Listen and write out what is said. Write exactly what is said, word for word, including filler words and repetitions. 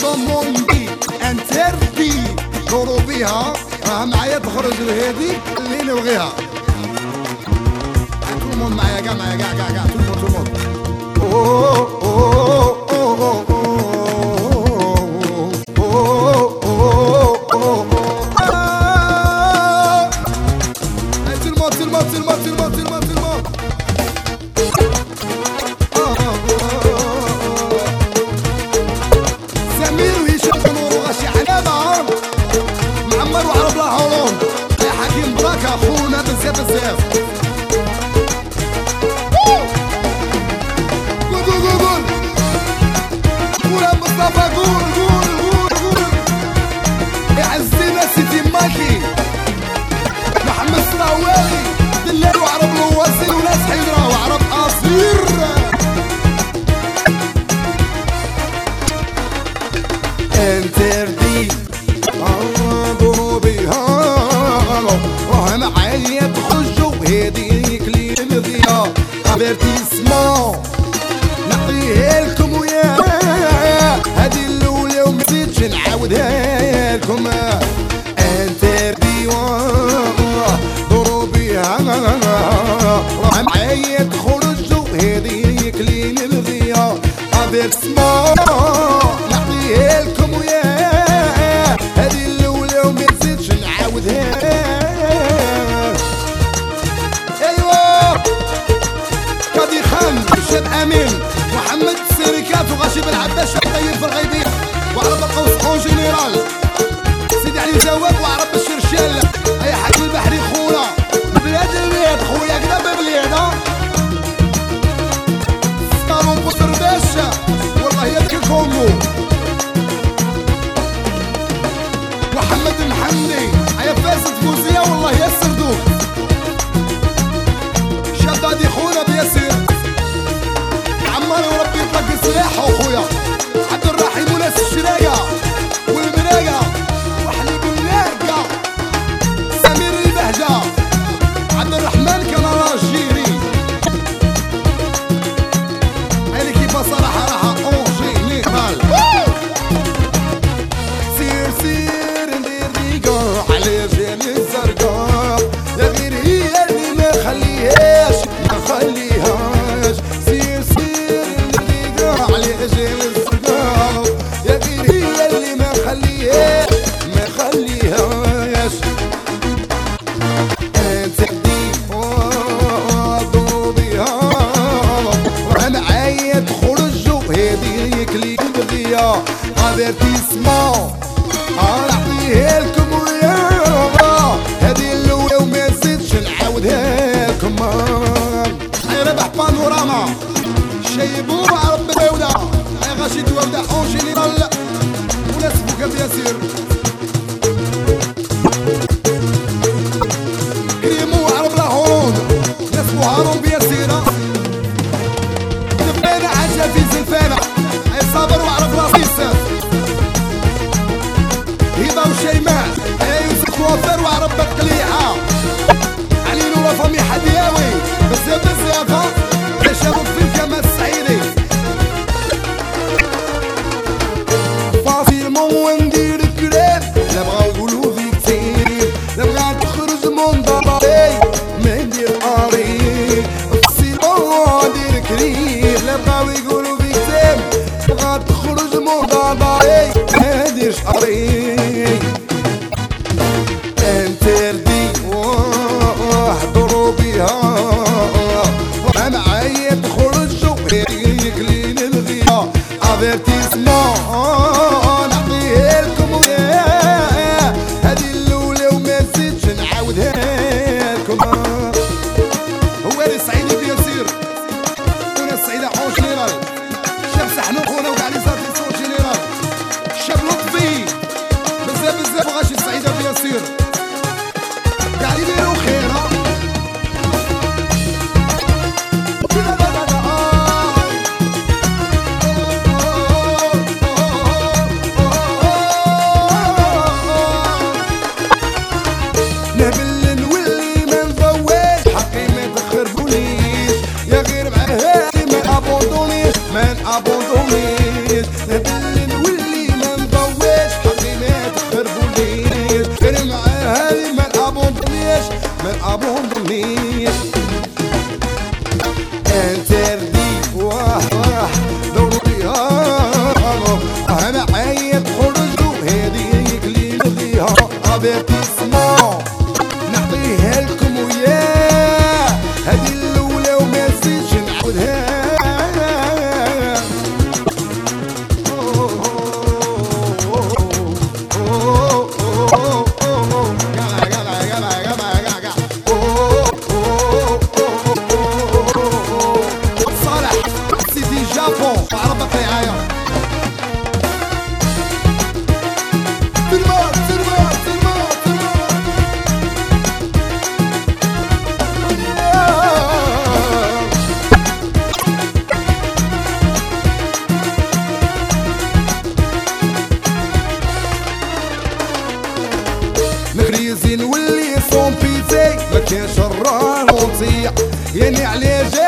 طوندو موندي انتردي دورو بيها راه معايا تخرج لهادي اللي نبغيها. tout le monde معايا كاع معايا كاع كاع كاع tout le monde tout le monde. Oh oh oh oh اخونا بزاف بزاف. قول قول قول قول قول يا مصطفى قول قول قول قول يا عزينا سيدي ماكي محمد سراوالي دلال وعرب الوصيل وناس حيدرا وعرب اصير. انتردي معايا تخرجوا هاديك لي مضيا افيرتيسمون نعطيها لكم ويا هادي الاولى ومزيدش نعاودها لكم. انتردي دورو بيها راه معايا تخرجوا هاديك لي مضيا افيرتيسمون نعطيها لكم ويا هادي الاولى ومزيدش نعاودها. شاب امين محمد السيريكات وغاشي بن عباس شاب طيب في الغيبيه وعرب القوس اون جينيرال سيدي علي زواب وعرب الشرشال اي حكي البحري خونا بلاد البلاد خويا كدا ببلاد ستارون بوتر باشا والله يدك الكونغو. محمد المحمدي ايا فاسد فوزيه والله يا السردوك شاب هادي خونا بياسير عمالي وربي يطلق سلاحه اخويا عبد الرحيم وناس الشرايه والمرايه وحليب الناقه سمير البهجه عبد الرحمن كان راجيري هاي كيف صراحه راها اونجي نيرال. سير سير ندير ريقه على جاني الزرقاء لا غير هي اللي ما خليهاش ما خليهاش. سير سير على اجل الصداع يا غير هي اللي ما خليهاش ما خليهاش. انتردي دورو بيها راه معايا تخرجوا هاديك لي بغيا افيرتيسمون نعطيها لكم ويا هادي الاولى وما نزيدش نعاودها لكم. ربح بانوراما شيبو عرب الدولة يا غاشي توابدا اون جينيرال وناس بوكا بياسير كريمو عرب لاهون ناس بو هارون بياسيرة زفانة عجا في زلفانة اي صابر وعرب راسيس هبة وشيماء اي يوسف وفر وعرب بقليعة علي نورا فامي حدياوي بزاف بزاف شباب في الجمال السعيدي فاصل مو ندير كلام لا بغاو يقولوا فيك كتير لا بغا تخرج من ضربي ما ندير قريب فاصل مو ندير كريم لا بغاو يقولوا فيك كتير بغا تخرج من ضربي ما نديرش قريب. انتردي واحضروا بيها معايا تخرجوا هاديك لي نلغيها افيرتيسمون نعطيها لكم ويا هادي الاولى وما نزيدش نعاودها لكم. هو اللي صعيدي بياسير وناس السعيده اون جينيرال شاب سحنوق خونا وكاع لي صار لي صوت جينيرال شاب لطفي بزاف بزاف غاشي السعيده بياسير كاع لي ديرو خير. ابون ضمير انتردي واه واه ضروري هانو انا عايد خرجوا هذيك اللي نبغيها افيرتيسمون نعطيها لكم وياه هذه الاولى وما نزيدش نعاودها مغريزين واللي صون بيزي ما كانش الراه وطيع يعني عليه